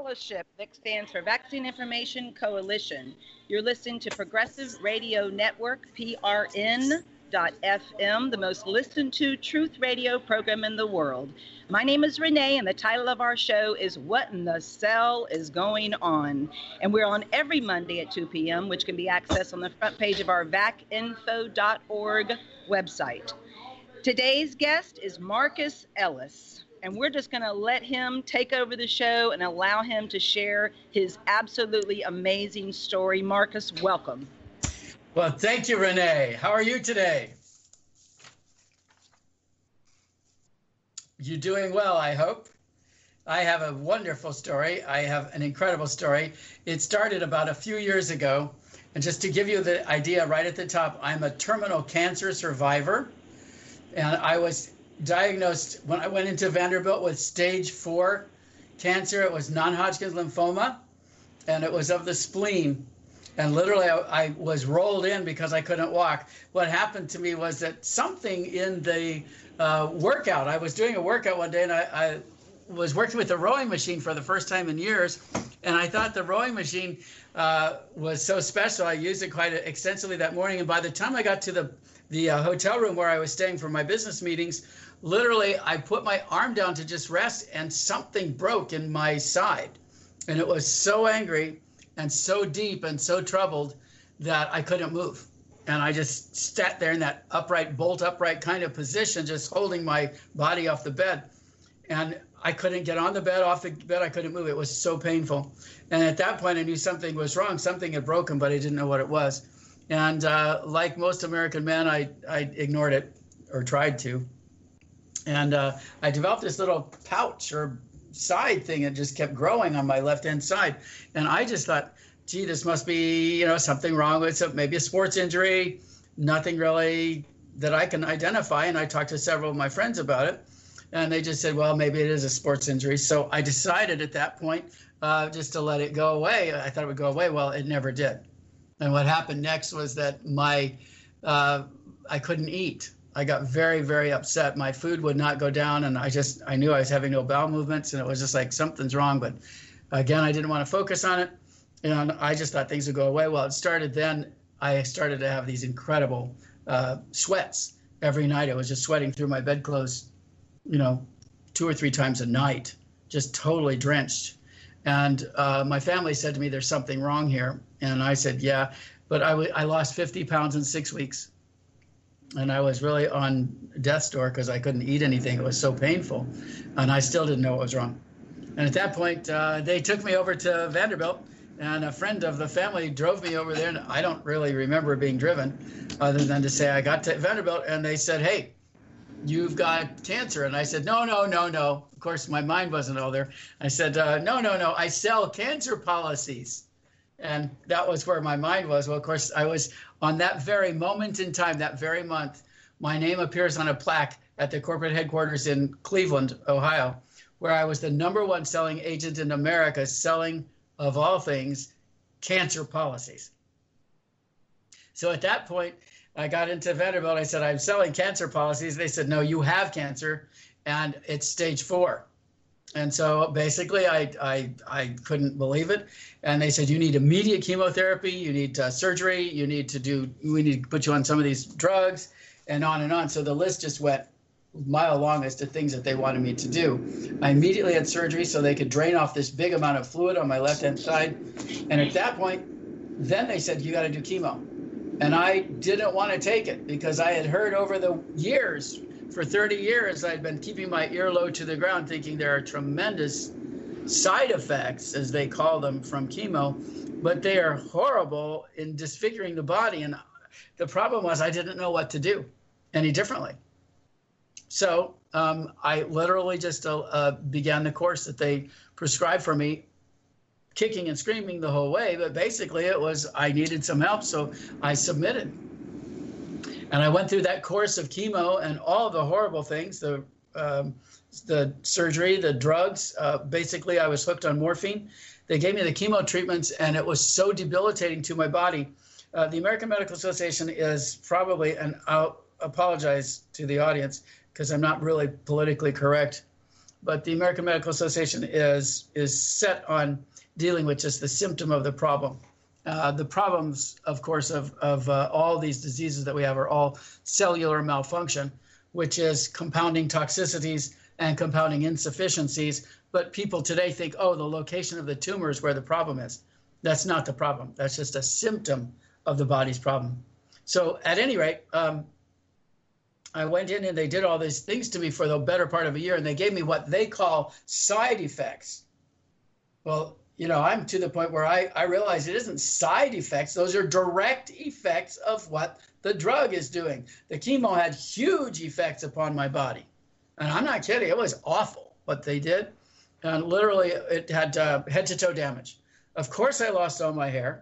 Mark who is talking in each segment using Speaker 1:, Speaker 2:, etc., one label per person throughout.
Speaker 1: Fellowship. VIC stands for Vaccine Information Coalition. You're listening to Progressive Radio Network, PRN.FM, the most listened to truth radio program in the world. My name is Renee, and the title of our show is What in the Cell is Going On? And we're on every Monday at 2 p.m., which can be accessed on the front page of our vacinfo.org website. Today's guest is Marcus Ellis, and we're just going to let him take over the show and allow him to share his absolutely amazing story. Marcus, welcome.
Speaker 2: Well, thank you, Renee. How are you today? You're doing well, I hope. I have a wonderful story. I have an incredible story. It started about a few years ago. And just to give you the idea right at the top, I'm a terminal cancer survivor. And I was diagnosed when I went into Vanderbilt with stage 4 cancer. It was non-Hodgkin's lymphoma, and it was of the spleen. And literally, I was rolled in because I couldn't walk. What happened to me was that something in the workout, I was doing a workout one day, and I was working with a rowing machine for the first time in years. And I thought the rowing machine was so special. I used it quite extensively that morning. And by the time I got to the hotel room where I was staying for my business meetings, literally, I put my arm down to just rest, and something broke in my side. And it was so angry and so deep and so troubled that I couldn't move. And I just sat there in that upright, bolt upright kind of position, just holding my body off the bed. And I couldn't get on the bed, off the bed. I couldn't move. It was so painful. And at that point, I knew something was wrong. Something had broken, but I didn't know what it was. And like most American men, I ignored it, or tried to. And I developed this little pouch or side thing that just kept growing on my left-hand side. And I just thought, gee, this must be, something wrong with it. Maybe a sports injury, nothing really that I can identify. And I talked to several of my friends about it. And they just said, well, maybe it is a sports injury. So I decided at that point just to let it go away. I thought it would go away. Well, it never did. And what happened next was that I couldn't eat. I got very, very upset. My food would not go down, and I knew I was having no bowel movements, and it was just like something's wrong. But again, I didn't want to focus on it, and I just thought things would go away. Well, it started then. I started to have these incredible sweats every night. I was just sweating through my bedclothes, 2 or 3 times a night, just totally drenched. And my family said to me, there's something wrong here. And I said, yeah, but I lost 50 pounds in 6 weeks. And I was really on death's door because I couldn't eat anything. It was so painful. And I still didn't know what was wrong. And at that point, they took me over to Vanderbilt. And a friend of the family drove me over there. And I don't really remember being driven other than to say I got to Vanderbilt. And they said, hey, you've got cancer. And I said, no. Of course, my mind wasn't all there. I said, no. I sell cancer policies. And that was where my mind was. Well, of course, I was on that very moment in time, that very month, my name appears on a plaque at the corporate headquarters in Cleveland, Ohio, where I was the #1 selling agent in America, selling, of all things, cancer policies. So at that point, I got into Vanderbilt. I said, I'm selling cancer policies. They said, no, you have cancer, and it's stage 4. And so basically, I couldn't believe it. And they said, you need immediate chemotherapy, you need surgery, we need to put you on some of these drugs, and on and on. So the list just went a mile long as to things that they wanted me to do. I immediately had surgery so they could drain off this big amount of fluid on my left-hand side. And at that point, then they said, you got to do chemo. And I didn't want to take it because I had heard over the years, for 30 years, I'd been keeping my ear low to the ground, thinking there are tremendous side effects, as they call them, from chemo, but they are horrible in disfiguring the body. And the problem was I didn't know what to do any differently. So I literally just began the course that they prescribed for me, kicking and screaming the whole way. But basically it was I needed some help, so I submitted. And I went through that course of chemo and all the horrible things, the surgery, the drugs. Basically, I was hooked on morphine. They gave me the chemo treatments, and it was so debilitating to my body. The American Medical Association is probably, and I'll apologize to the audience because I'm not really politically correct, but the American Medical Association is set on dealing with just the symptom of the problem. The problems, of course, of all these diseases that we have are all cellular malfunction, which is compounding toxicities and compounding insufficiencies. But people today think, oh, the location of the tumor is where the problem is. That's not the problem. That's just a symptom of the body's problem. So at any rate, I went in and they did all these things to me for the better part of a year, and they gave me what they call side effects. Well, you know, I'm to the point where I realize it isn't side effects. Those are direct effects of what the drug is doing. The chemo had huge effects upon my body. And I'm not kidding. It was awful what they did. And literally, it had head to toe damage. Of course, I lost all my hair.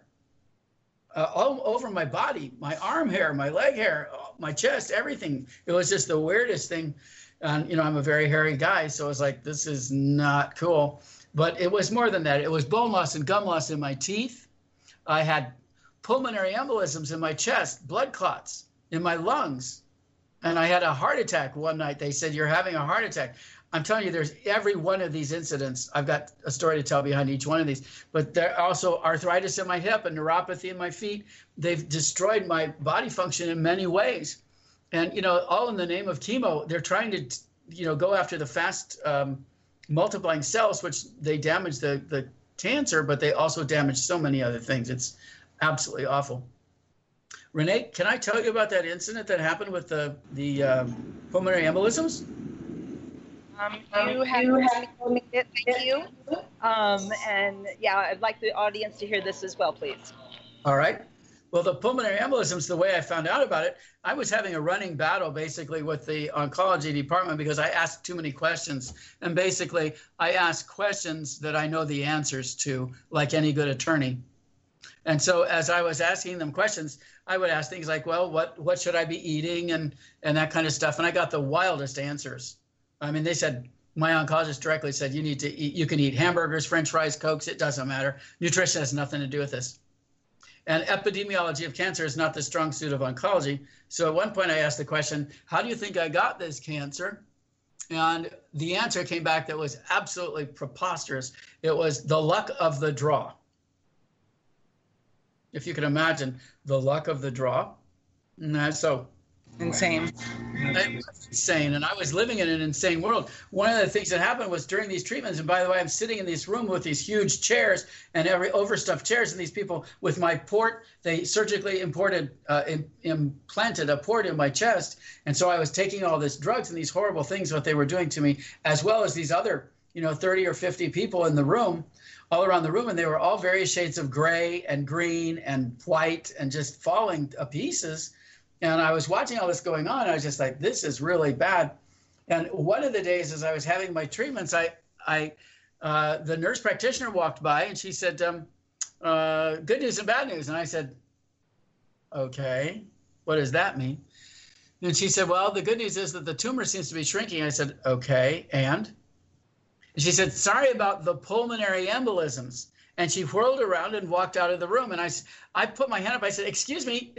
Speaker 2: All over my body, my arm hair, my leg hair, my chest, everything. It was just the weirdest thing. And, you know, I'm a very hairy guy, so I was like, this is not cool. But it was more than that. It was bone loss and gum loss in my teeth. I had pulmonary embolisms in my chest, blood clots in my lungs. And I had a heart attack one night. They said, you're having a heart attack. I'm telling you, there's every one of these incidents. I've got a story to tell behind each one of these. But there are also arthritis in my hip and neuropathy in my feet. They've destroyed my body function in many ways. And, you know, all in the name of chemo, they're trying to, you know, go after the fast multiplying cells, which they damage the cancer, but they also damage so many other things. It's absolutely awful. Renee, can I tell you about that incident that happened with the pulmonary embolisms?
Speaker 1: You have told me it, thank you. And yeah, I'd like the audience to hear this as well, please.
Speaker 2: All right. Well, the pulmonary embolisms, the way I found out about it, I was having a running battle basically with the oncology department because I asked too many questions. And basically, I asked questions that I know the answers to, like any good attorney. And so as I was asking them questions, I would ask things like, well, what should I be eating and that kind of stuff. And I got the wildest answers. I mean, they said, my oncologist directly said, you can eat hamburgers, French fries, Cokes, it doesn't matter. Nutrition has nothing to do with this. And epidemiology of cancer is not the strong suit of oncology. So at one point I asked the question, how do you think I got this cancer? And the answer came back that was absolutely preposterous. It was the luck of the draw. If you can imagine the luck of the draw. So
Speaker 1: insane.
Speaker 2: Insane. And I was living in an insane world. One of the things that happened was during these treatments, and by the way, I'm sitting in this room with these huge chairs and every overstuffed chairs, and these people with my port, they surgically implanted a port in my chest. And so I was taking all these drugs and these horrible things, what they were doing to me, as well as these other, 30 or 50 people in the room, all around the room. And they were all various shades of gray and green and white and just falling to pieces. And I was watching all this going on. I was just like, this is really bad. And one of the days as I was having my treatments, the nurse practitioner walked by and she said, good news and bad news. And I said, okay, what does that mean? And she said, well, the good news is that the tumor seems to be shrinking. I said, okay, and she said, sorry about the pulmonary embolisms. And she whirled around and walked out of the room. And I put my hand up. I said, excuse me.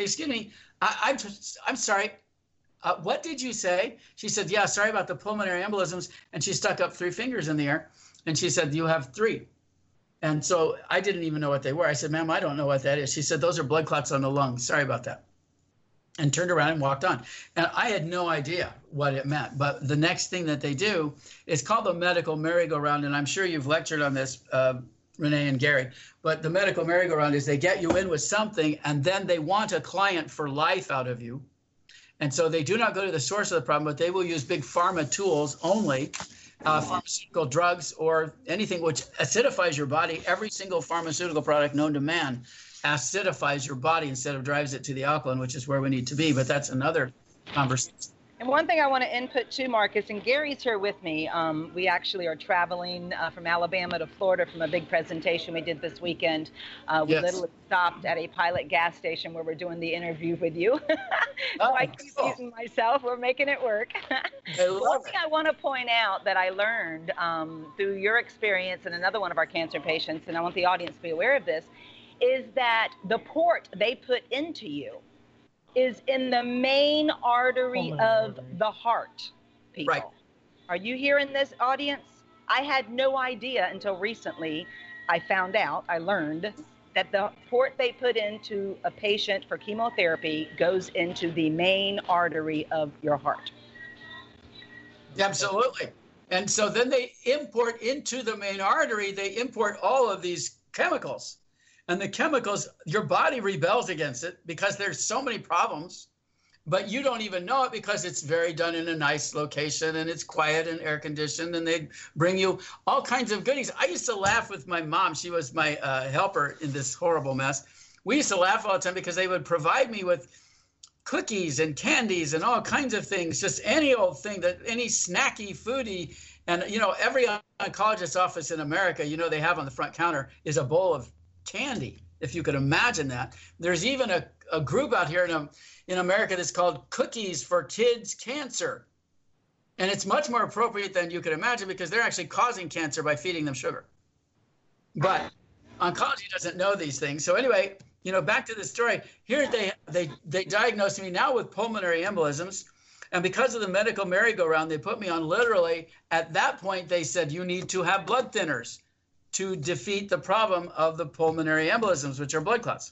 Speaker 2: I'm sorry. What did you say? She said, yeah, sorry about the pulmonary embolisms. And she stuck up 3 fingers in the air. And she said, you have 3. And so I didn't even know what they were. I said, ma'am, I don't know what that is. She said, those are blood clots on the lungs. Sorry about that. And turned around and walked on. And I had no idea what it meant. But the next thing that they do is called the medical merry-go-round. And I'm sure you've lectured on this, Renee and Gary, but the medical merry-go-round is they get you in with something and then they want a client for life out of you. And so they do not go to the source of the problem, but they will use big pharma tools only, pharmaceutical drugs or anything which acidifies your body. Every single pharmaceutical product known to man acidifies your body instead of drives it to the alkaline, which is where we need to be. But that's another conversation.
Speaker 1: And one thing I want to input too, Marcus, and Gary's here with me. We actually are traveling from Alabama to Florida from a big presentation we did this weekend. We literally stopped at a pilot gas station where we're doing the interview with you. So I keep using myself. We're making it work. One thing I want to point out that I learned through your experience and another one of our cancer patients, and I want the audience to be aware of this, is that the port they put into you is in the main artery of the heart, people.
Speaker 2: Right.
Speaker 1: Are you hearing this, audience? I had no idea until recently. I learned that the port they put into a patient for chemotherapy goes into the main artery of your heart.
Speaker 2: Absolutely. And so then they import into the main artery, they import all of these chemicals. And the chemicals, your body rebels against it because there's so many problems, but you don't even know it because it's very done in a nice location and it's quiet and air conditioned, and they bring you all kinds of goodies. I used to laugh with my mom. She was my helper in this horrible mess. We used to laugh all the time because they would provide me with cookies and candies and all kinds of things, just any old thing, that any snacky, foodie. And, you know, every oncologist's office in America, you know, they have on the front counter is a bowl of candy, if you could imagine that. There's even a group out here in America that's called Cookies for Kids Cancer. And it's much more appropriate than you could imagine because they're actually causing cancer by feeding them sugar. But oncology doesn't know these things. So anyway, you know, back to the story. Here they diagnosed me now with pulmonary embolisms. And because of the medical merry-go-round, they put me on literally, at that point, they said, you need to have blood thinners to defeat the problem of the pulmonary embolisms, which are blood clots.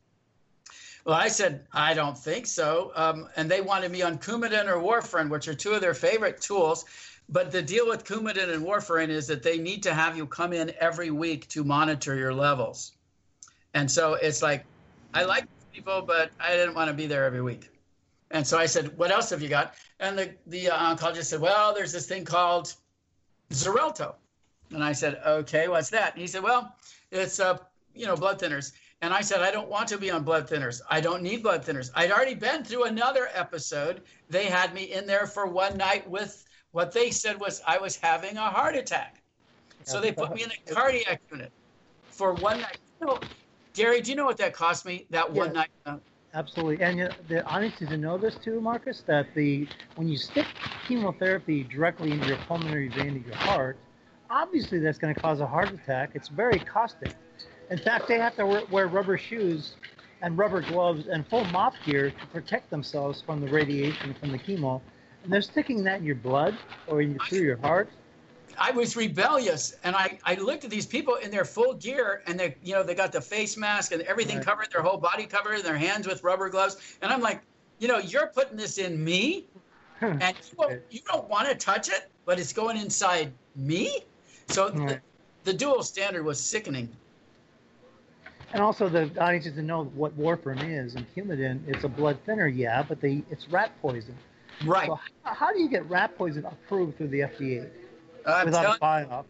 Speaker 2: Well, I said, I don't think so. And they wanted me on Coumadin or warfarin, which are two of their favorite tools. But the deal with Coumadin and warfarin is that they need to have you come in every week to monitor your levels. And so it's like, I like people, but I didn't want to be there every week. And so I said, what else have you got? And the oncologist said, well, there's this thing called Xarelto. And I said, okay, what's that? And he said, well, it's, blood thinners. And I said, I don't want to be on blood thinners. I don't need blood thinners. I'd already been through another episode. They had me in there for one night with what they said was I was having a heart attack. So they put me in a cardiac unit for one night. You know, Gary, do you know what that cost me, that one night?
Speaker 3: Absolutely. And the audience needs to know this too, Marcus, that when you stick chemotherapy directly into your pulmonary vein of your heart, obviously that's going to cause a heart attack. It's very caustic. In fact, they have to wear rubber shoes and rubber gloves and full mop gear to protect themselves from the radiation from the chemo. And they're sticking that in your blood or through your heart.
Speaker 2: I was rebellious, and I looked at these people in their full gear, and they got the face mask and everything covered, their whole body covered, and their hands with rubber gloves. And I'm like, you're putting this in me, and you don't want to touch it, but it's going inside me. So the dual standard was sickening.
Speaker 3: And also, the audience needs to know what warfarin is. And Coumadin, it's a blood thinner, but it's rat poison.
Speaker 2: Right.
Speaker 3: So how do you get rat poison approved through the FDA?
Speaker 2: Without
Speaker 3: a biop?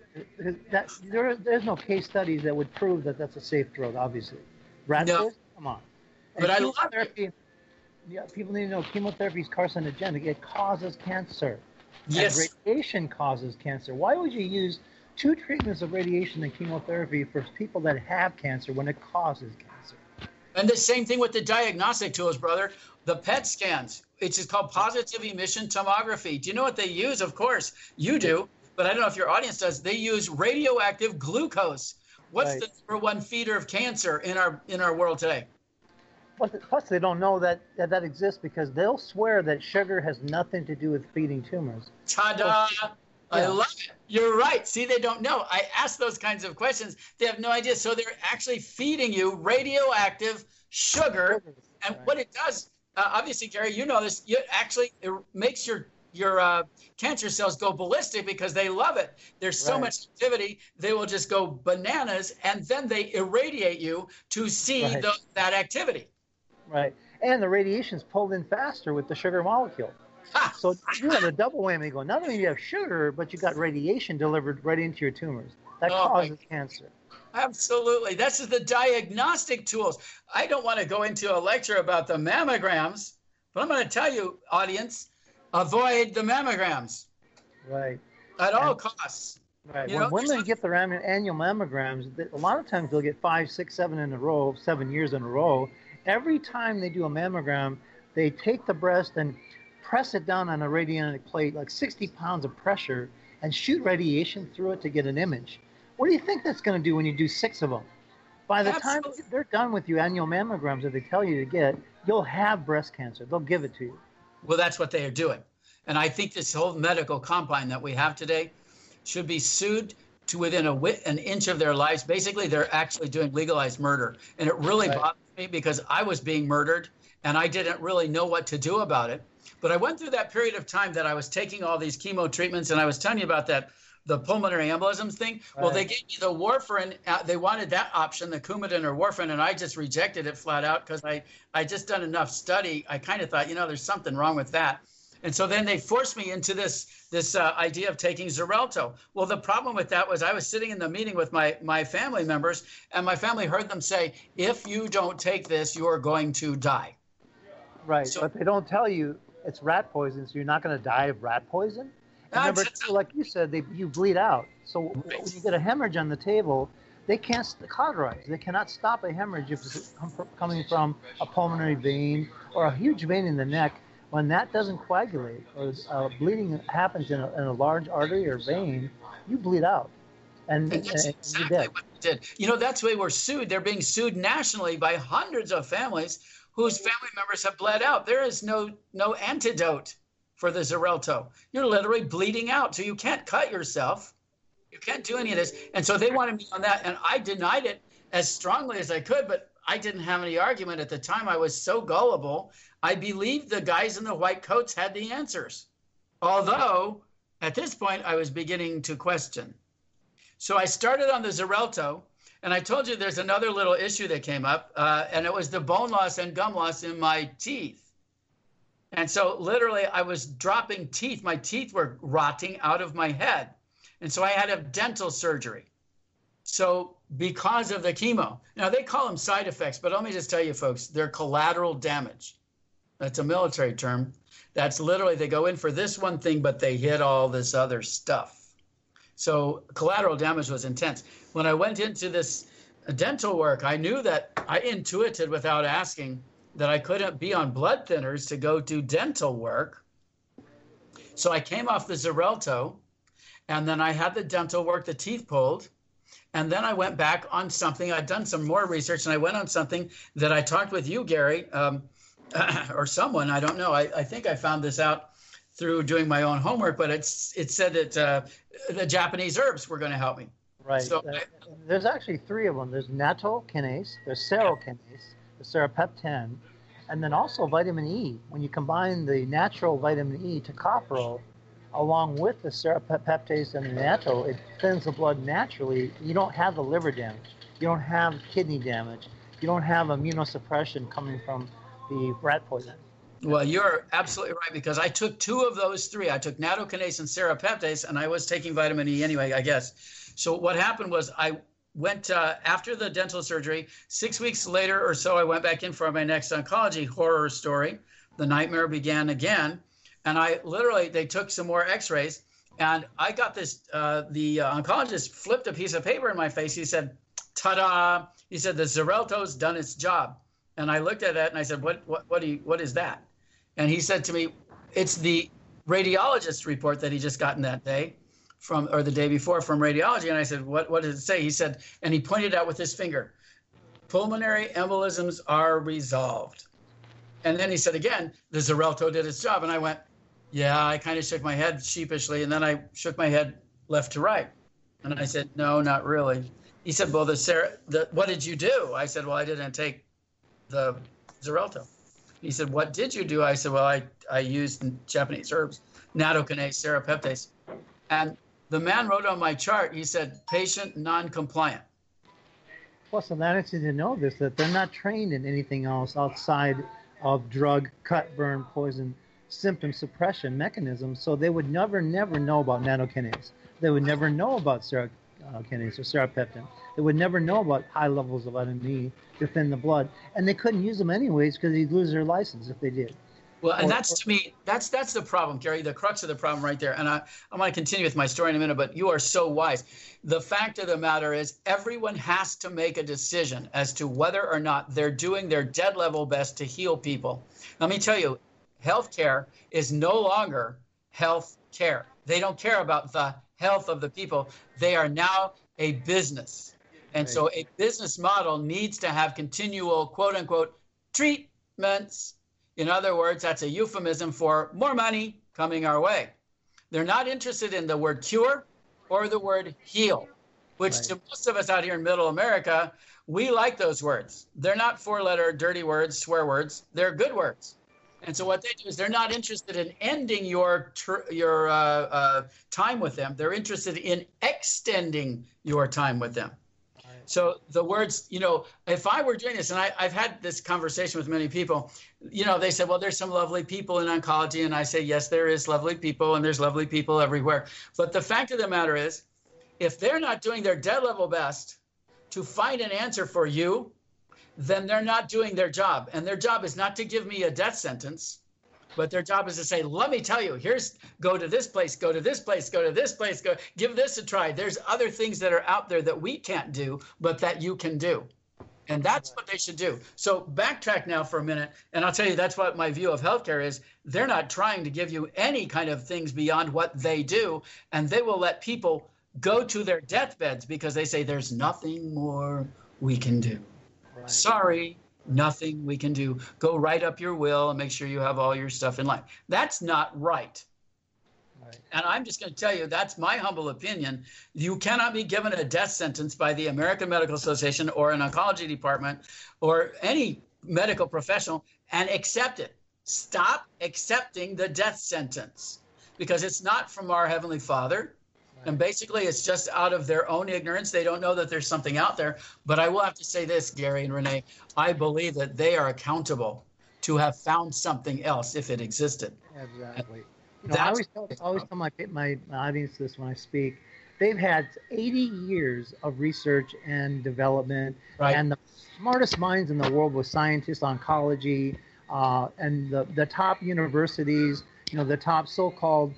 Speaker 3: There's no case studies that would prove that that's a safe drug, obviously. Rat poison? Come on. And
Speaker 2: but I love it.
Speaker 3: Yeah, people need to know chemotherapy is carcinogenic. It causes cancer.
Speaker 2: Yes.
Speaker 3: And radiation causes cancer. Why would you use two treatments of radiation and chemotherapy for people that have cancer when it causes cancer?
Speaker 2: And the same thing with the diagnostic tools, brother. The PET scans, which is called positive emission tomography. Do you know what they use? Of course, you do. But I don't know if your audience does. They use radioactive glucose. What's the number one feeder of cancer in our world today?
Speaker 3: Plus, they don't know that exists because they'll swear that sugar has nothing to do with feeding tumors.
Speaker 2: Ta-da! I love it. You're right. See, they don't know. I ask those kinds of questions. They have no idea. So they're actually feeding you radioactive sugar. And what it does, obviously, Gary, you know this, it makes your cancer cells go ballistic because they love it. There's so much activity, they will just go bananas, and then they irradiate you to see that activity.
Speaker 3: Right. And the radiation's pulled in faster with the sugar molecule. So you have a double whammy going. Not only do you have sugar, but you got radiation delivered right into your tumors. That causes cancer.
Speaker 2: Absolutely. That's the diagnostic tools. I don't want to go into a lecture about the mammograms, but I'm going to tell you, audience, avoid the mammograms.
Speaker 3: Right.
Speaker 2: At all costs.
Speaker 3: Right. When women get their annual mammograms, a lot of times they'll get 5, 6, 7 in a row, 7 years in a row. Every time they do a mammogram, they take the breast and press it down on a radionic plate, like 60 pounds of pressure, and shoot radiation through it to get an image. What do you think that's going to do when you do 6 of them? By the time they're done with your annual mammograms that they tell you to get, you'll have breast cancer. They'll give it to you.
Speaker 2: Well, that's what they are doing. And I think this whole medical combine that we have today should be sued to within an inch of their lives. Basically, they're actually doing legalized murder. And it really bothered me because I was being murdered and I didn't really know what to do about it. But I went through that period of time that I was taking all these chemo treatments, and I was telling you about the pulmonary embolisms thing. Right. Well, they gave me the warfarin. They wanted that option, the Coumadin or warfarin, and I just rejected it flat out because I just done enough study. I kind of thought, there's something wrong with that. And so then they forced me into this idea of taking Xarelto. Well, the problem with that was I was sitting in the meeting with my family members, and my family heard them say, if you don't take this, you're going to die.
Speaker 3: Right, so, but they don't tell you it's rat poison, so you're not going to die of rat poison. And number two, like you said, you bleed out. So when you get a hemorrhage on the table, they can't cauterize. They cannot stop a hemorrhage if it's coming from a pulmonary vein or a huge vein in the neck. When that doesn't coagulate or bleeding happens in a large artery or vein, you bleed out. And
Speaker 2: that's exactly you're dead. What they did. That's why we're sued. They're being sued nationally by hundreds of families whose family members have bled out. There is no antidote for the Xarelto. You're literally bleeding out. So you can't cut yourself. You can't do any of this. And so they wanted me on that. And I denied it as strongly as I could, but I didn't have any argument at the time. I was so gullible. I believed the guys in the white coats had the answers. Although, at this point, I was beginning to question. So I started on the Xarelto, and I told you there's another little issue that came up, and it was the bone loss and gum loss in my teeth. And so literally I was dropping teeth. My teeth were rotting out of my head. And so I had to have dental surgery. So because of the chemo. Now, they call them side effects, but let me just tell you, folks, they're collateral damage. That's a military term. That's literally, they go in for this one thing, but they hit all this other stuff. So collateral damage was intense. When I went into this dental work, I knew that I intuited without asking that I couldn't be on blood thinners to go do dental work. So I came off the Xarelto, and then I had the dental work, the teeth pulled. And then I went back on something. I'd done some more research, and I went on something that I talked with you, Gary, or someone, I don't know. I think I found this out through doing my own homework, but it said that the Japanese herbs were going to help me.
Speaker 3: Right. So there's actually three of them. There's nattokinase, there's serokinase, the serapeptin, and then also vitamin E. When you combine the natural vitamin E tocopherol along with the serapeptase and the natto, it thins the blood naturally. You don't have the liver damage. You don't have kidney damage. You don't have immunosuppression coming from the rat poison.
Speaker 2: Well, you're absolutely right, because I took two of those three. I took nattokinase and serapeptase, and I was taking vitamin E anyway, I guess. So what happened was I went after the dental surgery. 6 weeks later or so, I went back in for my next oncology horror story. The nightmare began again. And they took some more x-rays, and I got this, the oncologist flipped a piece of paper in my face. He said, ta-da. He said, the Xarelto's done its job. And I looked at that and I said, what is that? And he said to me, it's the radiologist's report that he just gotten that day or the day before from radiology. And I said, what does it say? He said, and he pointed out with his finger, pulmonary embolisms are resolved. And then he said again, the Xarelto did its job. And I went, yeah, I kind of shook my head sheepishly. And then I shook my head left to right. And I said, no, not really. He said, well, what did you do? I said, well, I didn't take the Xarelto. He said, what did you do? I said, well, I used Japanese herbs, nattokinase, serapeptase. And the man wrote on my chart, he said, patient non-compliant.
Speaker 3: Well, so that is to know this, that they're not trained in anything else outside of drug, cut, burn, poison, symptom suppression mechanisms. So they would never know about nattokinase. They would never know about serokinase or serapeptin. They would never know about high levels of vitamin E to thin the blood. And they couldn't use them anyways because they'd lose their license if they did.
Speaker 2: Well, and to me, that's the problem, Gary, the crux of the problem right there. And I want to continue with my story in a minute, but you are so wise. The fact of the matter is everyone has to make a decision as to whether or not they're doing their dead level best to heal people. Let me tell you, healthcare is no longer health care. They don't care about the health of the people. They are now a business. And so a business model needs to have continual, quote unquote, treatments. In other words, that's a euphemism for more money, coming our way. They're not interested in the word cure or the word heal, which
Speaker 3: Right.
Speaker 2: to most of us out here in Middle America, we like those words. They're not four-letter dirty words, swear words. They're good words. And so what they do is they're not interested in ending your time with them. They're interested in extending your time with them. So the words, you know, if I were doing this, and I've had this conversation with many people, you know, they said, well, there's some lovely people in oncology. And I say, yes, there is lovely people, and there's lovely people everywhere. But the fact of the matter is, if they're not doing their dead level best to find an answer for you, then they're not doing their job. And their job is not to give me a death sentence, but their job is to say, let me tell you, go to this place, go to this place, go to this place, give this a try. There's other things that are out there that we can't do, but that you can do. And that's what they should do. So backtrack now for a minute, and I'll tell you that's what my view of healthcare is. They're not trying to give you any kind of things beyond what they do, and they will let people go to their deathbeds because they say there's nothing more we can do. Right. Sorry, nothing we can do. Go write up your will and make sure you have all your stuff in line. That's not right. Right. And I'm just going to tell you, that's my humble opinion. You cannot be given a death sentence by the American Medical Association or an oncology department or any medical professional and accept it. Stop accepting the death sentence because it's not from our Heavenly Father. And basically, it's just out of their own ignorance. They don't know that there's something out there. But I will have to say this, Gary and Renee, I believe that they are accountable to have found something else if it existed.
Speaker 3: Exactly. You know, I always tell my audience this when I speak. They've had 80 years of research and development, right. And the smartest minds in the world with scientists, oncology, and the top universities, you know, the top so-called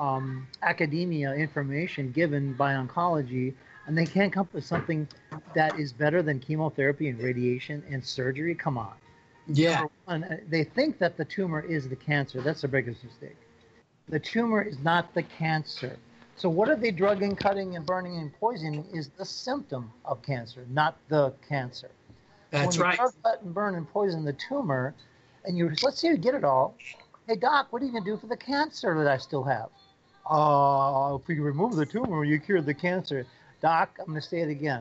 Speaker 3: academia information given by oncology, and they can't come up with something that is better than chemotherapy and radiation and surgery. Come on.
Speaker 2: Yeah.
Speaker 3: One, they think that the tumor is the cancer. That's the biggest mistake. The tumor is not the cancer. So what are they drugging, cutting, and burning and poisoning is the symptom of cancer, not the cancer.
Speaker 2: That's right.
Speaker 3: When you cut and burn and poison the tumor, and let's say you get it all. Hey, doc, what are you going to do for the cancer that I still have? If you remove the tumor, you cure the cancer. Doc, I'm going to say it again.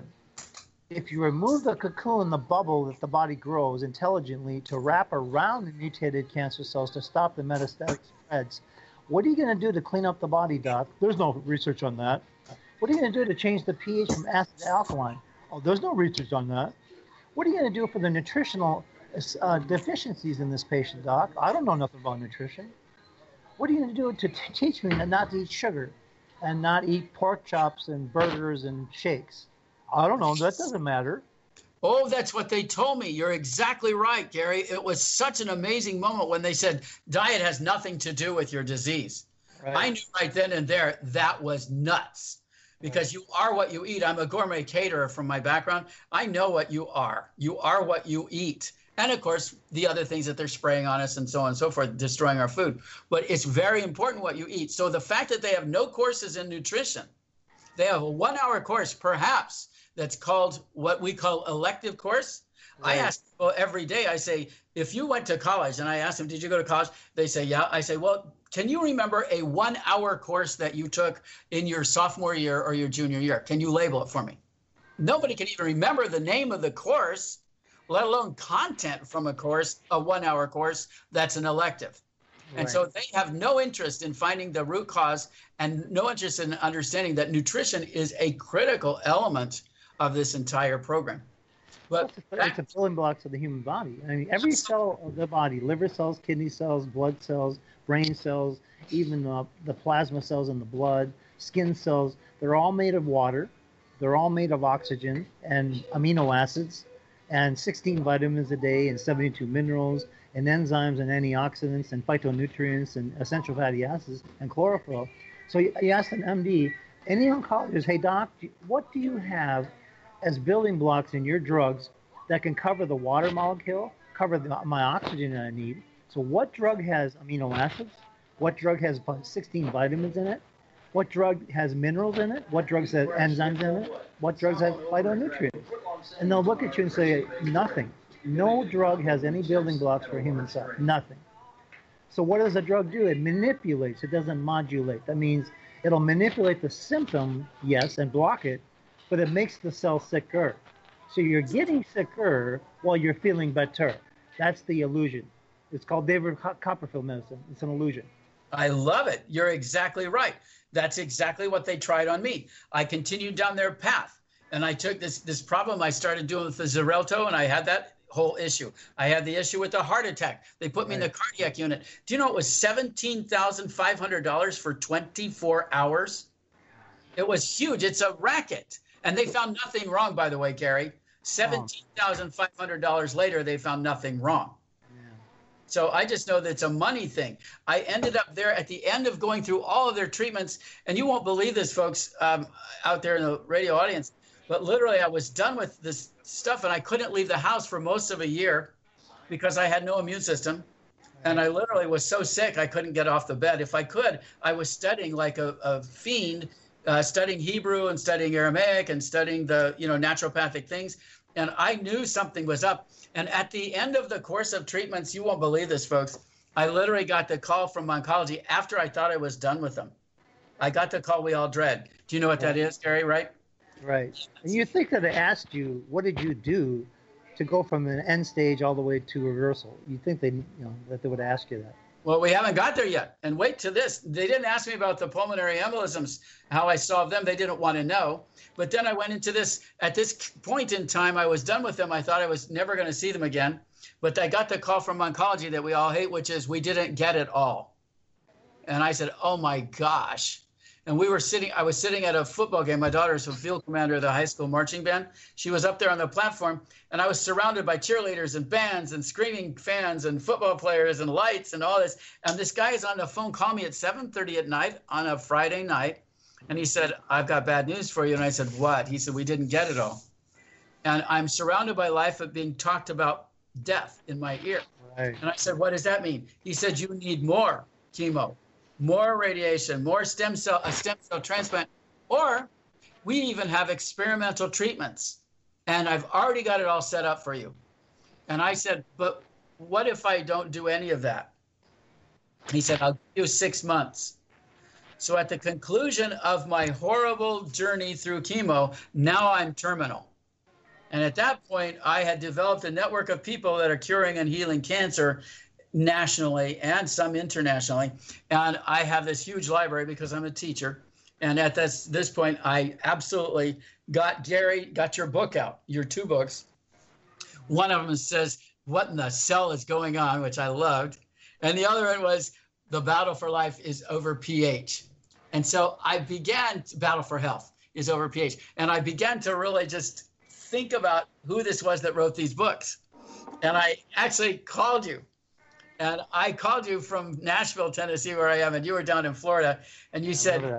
Speaker 3: If you remove the cocoon, the bubble that the body grows intelligently to wrap around the mutated cancer cells to stop the metastatic spreads, what are you going to do to clean up the body, doc? There's no research on that. What are you going to do to change the pH from acid to alkaline? Oh, there's no research on that. What are you going to do for the nutritional deficiencies in this patient, doc? I don't know nothing about nutrition. What are you going to do to teach me not to eat sugar and not eat pork chops and burgers and shakes? I don't know. That doesn't matter.
Speaker 2: Oh, that's what they told me. You're exactly right, Gary. It was such an amazing moment when they said diet has nothing to do with your disease. Right. I knew right then and there that was nuts because you are what you eat. I'm a gourmet caterer from my background. I know what you are. You are what you eat. And, of course, the other things that they're spraying on us and so on and so forth, destroying our food. But it's very important what you eat. So the fact that they have no courses in nutrition, they have a 1-hour course, perhaps, that's called what we call elective course. Right. I ask people every day, I say, if you went to college, and I ask them, did you go to college? They say, yeah. I say, well, can you remember a 1-hour course that you took in your sophomore year or your junior year? Can you label it for me? Nobody can even remember the name of the course, let alone content from a course, a 1-hour course that's an elective. Right. And so they have no interest in finding the root cause and no interest in understanding that nutrition is a critical element of this entire program. But
Speaker 3: it's the building blocks of the human body. I mean, every cell of the body, liver cells, kidney cells, blood cells, brain cells, even the plasma cells in the blood, skin cells, they're all made of water. They're all made of oxygen and amino acids and 16 vitamins a day and 72 minerals and enzymes and antioxidants and phytonutrients and essential fatty acids and chlorophyll. So you ask an MD, any oncologist, hey, doc, what do you have as building blocks in your drugs that can cover the water molecule, cover my oxygen that I need? So what drug has amino acids? What drug has 16 vitamins in it? What drug has minerals in it? What drugs have enzymes in it? What drugs have phytonutrients? And they'll look at you and say, nothing. No drug has any building blocks for a human cell. Nothing. So what does a drug do? It manipulates. It doesn't modulate. That means it'll manipulate the symptom, yes, and block it, but it makes the cell sicker. So you're getting sicker while you're feeling better. That's the illusion. It's called David Copperfield medicine. It's an illusion.
Speaker 2: I love it. You're exactly right. That's exactly what they tried on me. I continued down their path, and I took this problem I started doing with the Xarelto, and I had that whole issue. I had the issue with the heart attack. They put me in the cardiac unit. Do you know it was $17,500 for 24 hours? It was huge. It's a racket. And they found nothing wrong, by the way, Gary. $17,500 later, they found nothing wrong. So I just know that it's a money thing. I ended up there at the end of going through all of their treatments. And you won't believe this, folks, out there in the radio audience. But literally, I was done with this stuff, and I couldn't leave the house for most of a year because I had no immune system. And I literally was so sick, I couldn't get off the bed. If I could, I was studying like a fiend, studying Hebrew and studying Aramaic and studying the, naturopathic things. And I knew something was up. And at the end of the course of treatments, you won't believe this, folks, I literally got the call from oncology after I thought I was done with them. I got the call we all dread. Do you know what that is, Gary, right?
Speaker 3: Right. And you think that they asked you, what did you do to go from an end stage all the way to reversal? You think that they would ask you that.
Speaker 2: Well, we haven't got there yet. And wait to this. They didn't ask me about the pulmonary embolisms, how I solved them. They didn't want to know. But then I went into this. At this point in time, I was done with them. I thought I was never going to see them again. But I got the call from oncology that we all hate, which is we didn't get it all. And I said, oh, my gosh. And I was sitting at a football game. My daughter's a field commander of the high school marching band. She was up there on the platform, and I was surrounded by cheerleaders and bands and screaming fans and football players and lights and all this. And this guy is on the phone calling me at 7:30 at night on a Friday night. And he said, I've got bad news for you. And I said, what? He said, we didn't get it all. And I'm surrounded by life of being talked about death in my ear. Right. And I said, what does that mean? He said, you need more chemo, more radiation, more a stem cell transplant, or we even have experimental treatments. And I've already got it all set up for you. And I said, but what if I don't do any of that? He said, I'll give you 6 months. So at the conclusion of my horrible journey through chemo, now I'm terminal. And at that point, I had developed a network of people that are curing and healing cancer nationally and some internationally. And I have this huge library because I'm a teacher. And at this point, I absolutely got your book out, your 2 books. One of them says, what in the cell is going on, which I loved. And the other one was, the battle for life is over pH. And so I began, battle for health is over pH. And I began to really just think about who this was that wrote these books. And I actually called you. And I called you from Nashville, Tennessee, where I am, and you were down in Florida. And you said,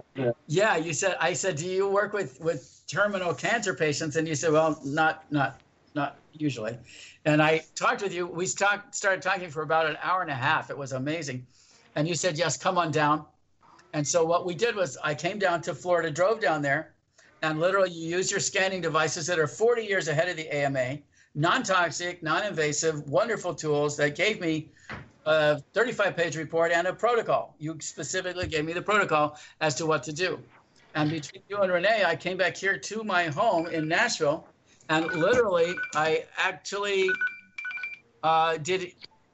Speaker 2: I said, do you work with terminal cancer patients? And you said, well, not usually. And I talked with you. We started talking for about an hour and a half. It was amazing. And you said, yes, come on down. And so what we did was I came down to Florida, drove down there, and literally you use your scanning devices that are 40 years ahead of the AMA, non-toxic, non-invasive, wonderful tools that gave me a 35-page report and a protocol. You specifically gave me the protocol as to what to do. And between you and Renee, I came back here to my home in Nashville, and literally I actually did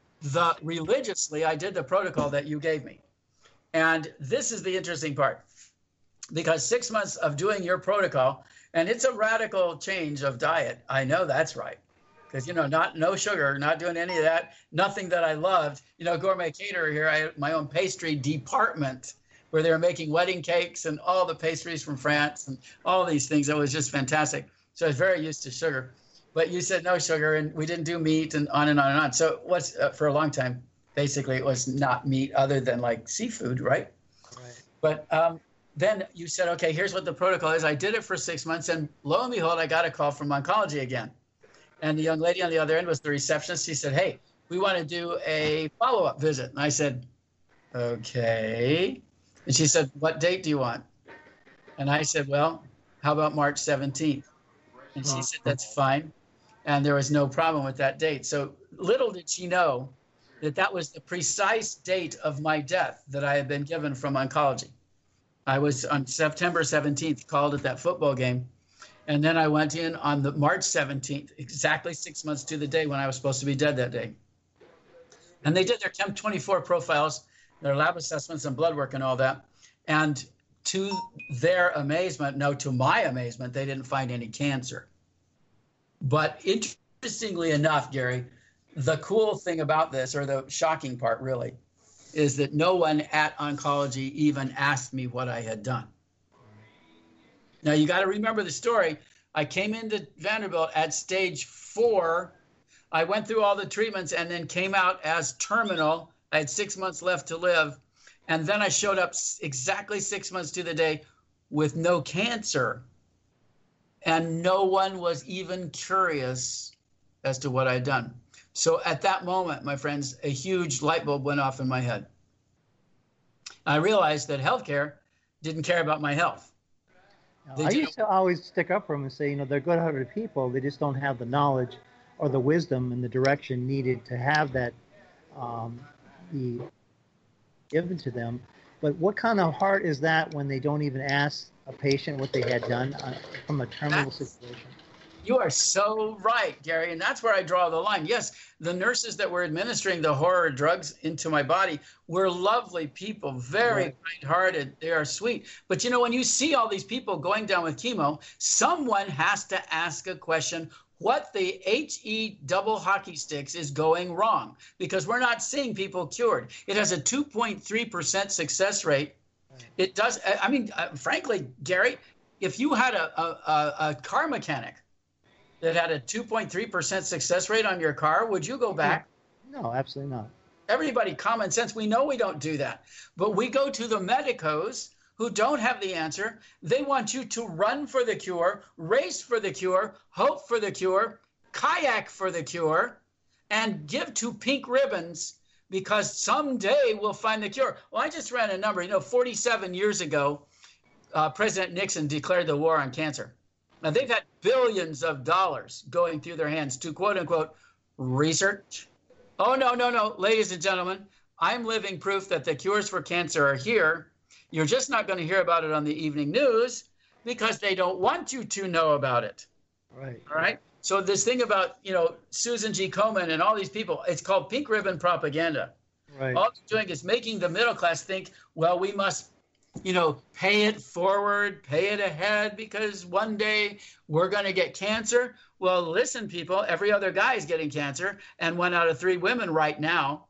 Speaker 2: the protocol that you gave me. And this is the interesting part, because 6 months of doing your protocol, and it's a radical change of diet. I know that's right. Because, no sugar, not doing any of that, nothing that I loved. Gourmet caterer here, I had my own pastry department where they were making wedding cakes and all the pastries from France and all these things. It was just fantastic. So I was very used to sugar. But you said no sugar, and we didn't do meat, and on and on and on. So what's for a long time, basically it was not meat other than like seafood, right? But then you said, okay, here's what the protocol is. I did it for 6 months, and lo and behold, I got a call from oncology again. And the young lady on the other end was the receptionist. She said, hey, we want to do a follow-up visit. And I said, okay. And she said, what date do you want? And I said, well, how about March 17th? And she said, that's fine. And there was no problem with that date. So little did she know that was the precise date of my death that I had been given from oncology. I was on September 17th called at that football game. And then I went in on the March 17th, exactly 6 months to the day when I was supposed to be dead that day. And they did their Chem24 profiles, their lab assessments and blood work and all that. And to their amazement, no, to my amazement, they didn't find any cancer. But interestingly enough, Gary, the cool thing about this, or the shocking part really, is that no one at oncology even asked me what I had done. Now, you got to remember the story. I came into Vanderbilt at stage 4. I went through all the treatments and then came out as terminal. I had 6 months left to live. And then I showed up exactly 6 months to the day with no cancer. And no one was even curious as to what I'd done. So at that moment, my friends, a huge light bulb went off in my head. I realized that healthcare didn't care about my health.
Speaker 3: I used to always stick up for them and say, you know, they're good-hearted people. They just don't have the knowledge or the wisdom and the direction needed to have that be given to them. But what kind of heart is that when they don't even ask a patient what they had done from a terminal situation?
Speaker 2: You are so right, Gary, and that's where I draw the line. Yes, the nurses that were administering the horror drugs into my body were lovely people, very kind-hearted. They are sweet. But, you know, when you see all these people going down with chemo, someone has to ask a question, what the HE double hockey sticks is going wrong, because we're not seeing people cured. It has a 2.3% success rate. It does. I mean, frankly, Gary, if you had a car mechanic that had a 2.3% success rate on your car, would you go back?
Speaker 3: No, absolutely not.
Speaker 2: Everybody, common sense, we know we don't do that. But we go to the medicos who don't have the answer. They want you to run for the cure, race for the cure, hope for the cure, kayak for the cure, and give to pink ribbons because someday we'll find the cure. Well, I just ran a number. You know, 47 years ago, President Nixon declared the war on cancer. Now, they've had billions of dollars going through their hands to, quote unquote, research. Oh, no, ladies and gentlemen, I'm living proof that the cures for cancer are here. You're just not going to hear about it on the evening news because they don't want you to know about it.
Speaker 3: Right.
Speaker 2: All right. So this thing about, you know, Susan G. Komen and all these people, it's called pink ribbon propaganda.
Speaker 3: Right.
Speaker 2: All they're doing is making the middle class think, well, we must, you know, pay it forward, pay it ahead, because one day we're going to get cancer. Well, listen, people, every other guy is getting cancer, and 1 out of 3 women right now.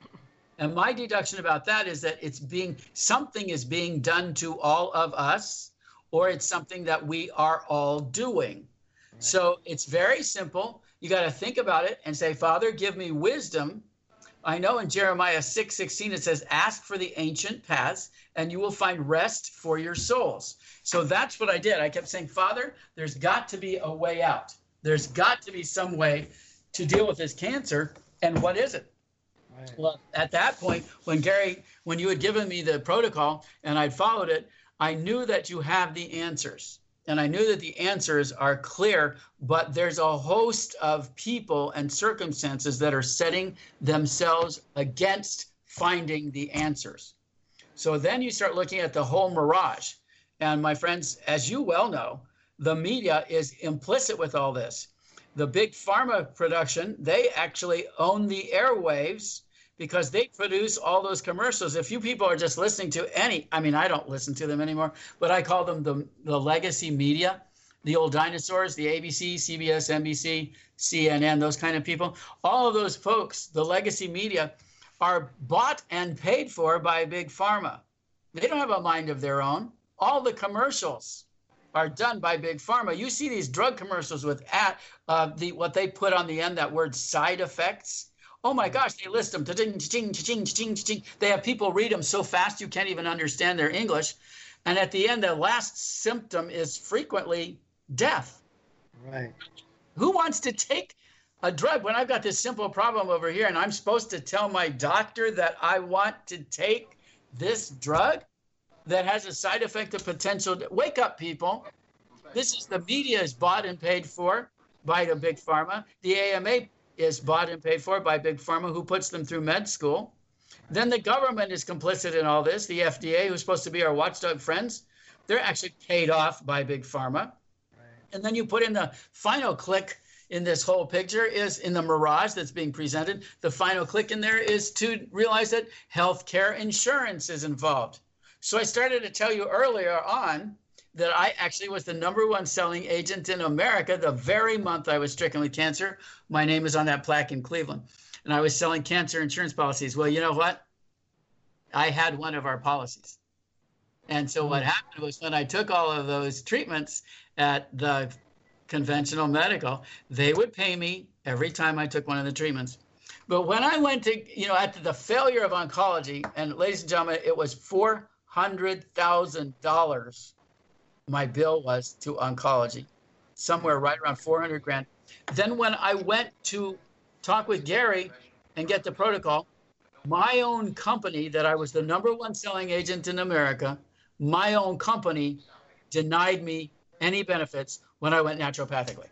Speaker 2: And my deduction about that is that something is being done to all of us, or it's something that we are all doing. Right. So it's very simple. You got to think about it and say, Father, give me wisdom. I know in Jeremiah 6:16 it says, ask for the ancient paths and you will find rest for your souls. So that's what I did. I kept saying, Father, there's got to be a way out. There's got to be some way to deal with this cancer. And what is it? Right. Well, at that point, when you had given me the protocol and I'd followed it, I knew that you have the answers. And I knew that the answers are clear, but there's a host of people and circumstances that are setting themselves against finding the answers. So then you start looking at the whole mirage. And my friends, as you well know, the media is implicit with all this. The big pharma production, they actually own the airwaves because they produce all those commercials. If you people are just listening to I don't listen to them anymore, but I call them the legacy media, the old dinosaurs, the ABC, CBS, NBC, CNN, those kind of people. All of those folks, the legacy media, are bought and paid for by big pharma. They don't have a mind of their own. All the commercials are done by big pharma. You see these drug commercials with what they put on the end, that word side effects. Oh my gosh, they list them. They have people read them so fast you can't even understand their English. And at the end, the last symptom is frequently death.
Speaker 3: Right.
Speaker 2: Who wants to take a drug when I've got this simple problem over here and I'm supposed to tell my doctor that I want to take this drug that has a side effect of potential? Wake up, people. This is the media is bought and paid for by the big pharma. The AMA is bought and paid for by Big Pharma, who puts them through med school. Then the government is complicit in all this. The FDA, who's supposed to be our watchdog friends, they're actually paid off by Big Pharma. And then you put in the final click in this whole picture is in the mirage that's being presented. The final click in there is to realize that healthcare insurance is involved. So I started to tell you earlier on that I actually was the #1 selling agent in America the very month I was stricken with cancer. My name is on that plaque in Cleveland. And I was selling cancer insurance policies. Well, you know what? I had one of our policies. And so what happened was when I took all of those treatments at the conventional medical, they would pay me every time I took one of the treatments. But when I went to, after the failure of oncology, and ladies and gentlemen, it was $400,000 my bill was to oncology, somewhere right around 400 grand. Then when I went to talk with Gary and get the protocol, my own company that I was the #1 selling agent in America, my own company denied me any benefits when I went naturopathically.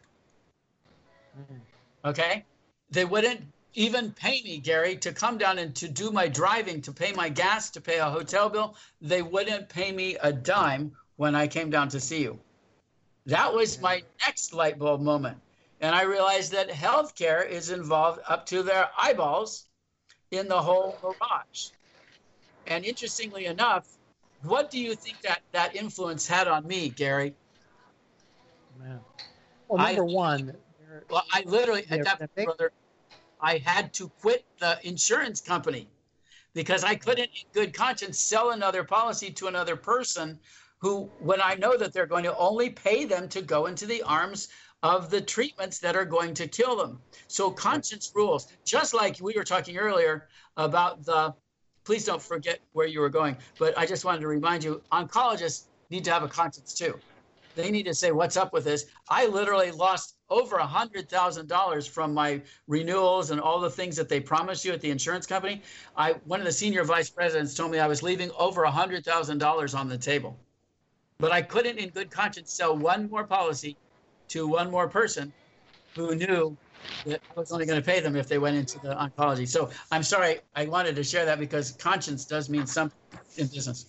Speaker 2: Okay? They wouldn't even pay me, Gary, to come down and to do my driving, to pay my gas, to pay a hotel bill. They wouldn't pay me a dime when I came down to see you. That was my next light bulb moment. And I realized that healthcare is involved up to their eyeballs in the whole mirage. And interestingly enough, what do you think that influence had on me, Gary?
Speaker 3: Man. Well, number one.
Speaker 2: Well, I literally, at that point, brother, I had to quit the insurance company because I couldn't, in good conscience, sell another policy to another person who, when I know that they're going to only pay them to go into the arms of the treatments that are going to kill them. So conscience rules, just like we were talking earlier about please don't forget where you were going, but I just wanted to remind you, oncologists need to have a conscience too. They need to say, what's up with this? I literally lost over $100,000 from my renewals and all the things that they promised you at the insurance company. One of the senior vice presidents told me I was leaving over $100,000 on the table. But I couldn't, in good conscience, sell one more policy to one more person who knew that I was only going to pay them if they went into the oncology. So I'm sorry, I wanted to share that because conscience does mean something in business.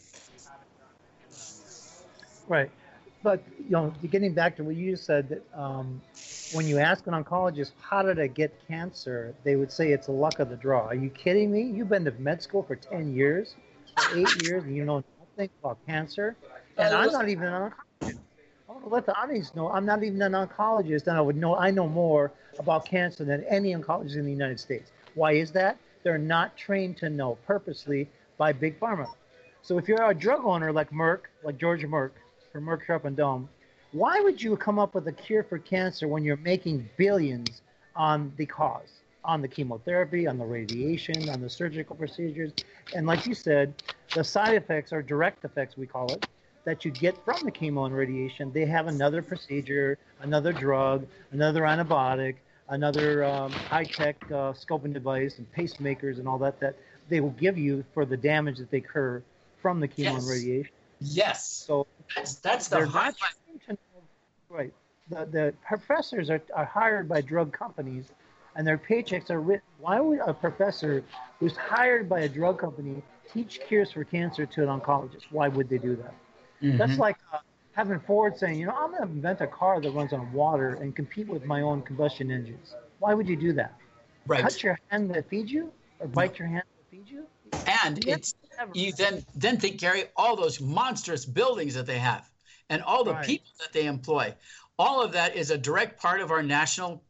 Speaker 3: Right. But, getting back to what you said, that when you ask an oncologist, how did I get cancer, they would say it's the luck of the draw. Are you kidding me? You've been to med school for 10 years, for 8 years, and you know nothing about cancer? And I'm not even an oncologist. I want to let the audience know I'm not even an oncologist, and I know more about cancer than any oncologist in the United States. Why is that? They're not trained to know purposely by Big Pharma. So if you're a drug owner like Merck, like George Merck, for Merck Sharp and Dohme, why would you come up with a cure for cancer when you're making billions on the cause, on the chemotherapy, on the radiation, on the surgical procedures? And like you said, the side effects are direct effects, we call it, that you get from the chemo and radiation. They have another procedure, another drug, another antibiotic, another high-tech scoping device and pacemakers and all that they will give you for the damage that they incur from the chemo and radiation.
Speaker 2: Yes.
Speaker 3: So
Speaker 2: that's the high.
Speaker 3: Right. The professors are hired by drug companies, and their paychecks are written. Why would a professor who's hired by a drug company teach cures for cancer to an oncologist? Why would they do that? Mm-hmm. That's like having Ford saying, I'm going to invent a car that runs on water and compete with my own combustion engines. Why would you do that?
Speaker 2: Right.
Speaker 3: Cut your hand that feeds you, or bite your hand that feeds you?
Speaker 2: And you then think, Gary, all those monstrous buildings that they have and all the people that they employ, all of that is a direct part of our national,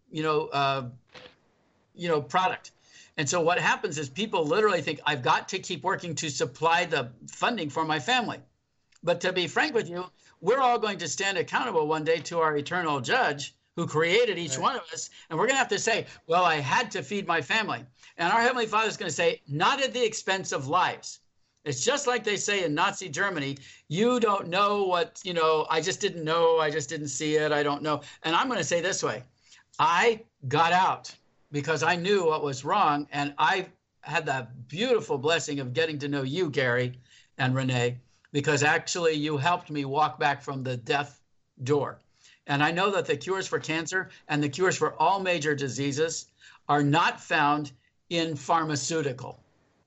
Speaker 2: product. And so what happens is people literally think, I've got to keep working to supply the funding for my family. But to be frank with you, we're all going to stand accountable one day to our eternal judge who created each one of us. And we're going to have to say, well, I had to feed my family. And our Heavenly Father is going to say, not at the expense of lives. It's just like they say in Nazi Germany, you don't know what, I just didn't know. I just didn't see it. I don't know. And I'm going to say this way. I got out because I knew what was wrong. And I had the beautiful blessing of getting to know you, Gary and Renee, because actually you helped me walk back from the death door. And I know that the cures for cancer and the cures for all major diseases are not found in pharmaceutical.